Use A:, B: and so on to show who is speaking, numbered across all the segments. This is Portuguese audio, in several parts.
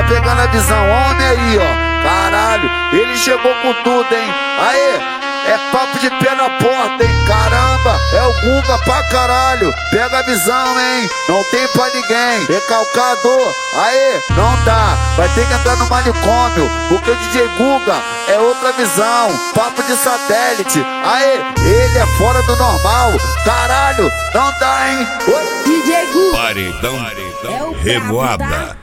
A: pegando a visão, homem aí, ó. Caralho, ele chegou com tudo, hein? Aê, é papo de pé na porta, hein? Caramba, é o Guga pra caralho. Pega a visão, hein? Não tem pra ninguém. Recalcador, aê, não dá. Vai ter que entrar no manicômio, porque o DJ Guga é outra visão. Papo de satélite, aê, ele é fora do normal. Caralho, não dá, hein? Oi?
B: DJ Guga.
C: Paredão,
B: É
C: revoada.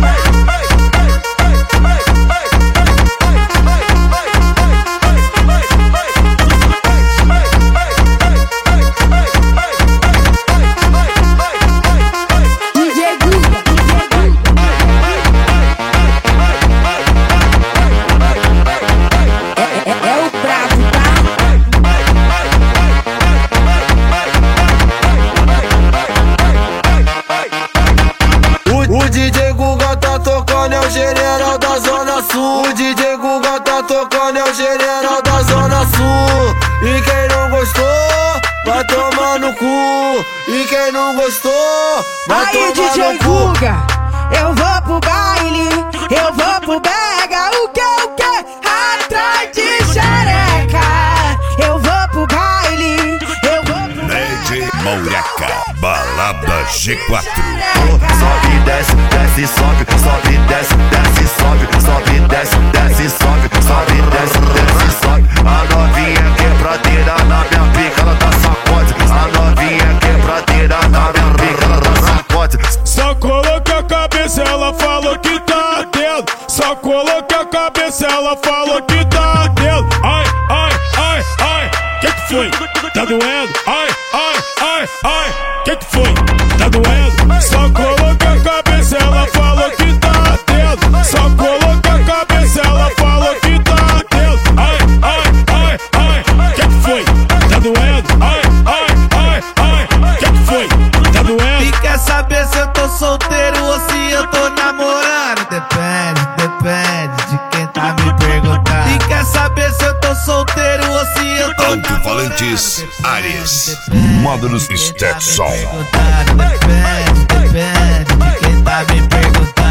D: O DJ Guga tá tocando, é o general da Zona Sul. O DJ Guga tá tocando, é o general da Zona Sul. E quem não gostou, vai tomar no cu. E quem não gostou, vai
E: aí,
D: tomar
E: DJ
D: no cu.
E: Guga, eu vou pro baile, eu vou pro Bega, o que? Atrás de xereca. Eu vou pro baile, eu vou pro
C: Ned Mouraca, balada G4.
D: Sobe, desce, desce, sobe, sobe, desce, desce, sobe, sobe, desce, desce, sobe, sobe, desce, desce, sobe. A novinha quebradeira na minha pica, ela dá sacode. A novinha quebradeira na minha pica, ela dá sacode.
F: Só coloca a cabeça, ela falou que tá dentro. Só coloca a cabeça, ela falou que tá dentro. Ai, ai, ai, ai, que foi? Tá doendo? Ai, ai, ai, ai, que foi? Tá doendo? Só coloca a cabeça, ela falou que tá dentro. Só coloca a cabeça, ela falou que tá dentro. Ai, ai, ai, ai, que foi? Tá doendo? Ai, ai, ai, ai, que foi? Tá doendo?
G: E quer saber se eu tô solteiro ou se eu tô namorando? Depende, depende de quem tá me perguntando. E quer saber se eu tô solteiro ou se eu tô
C: Alto-falantes Ares, módulos Stetson.
G: Depende, depende de quem tá me perguntando.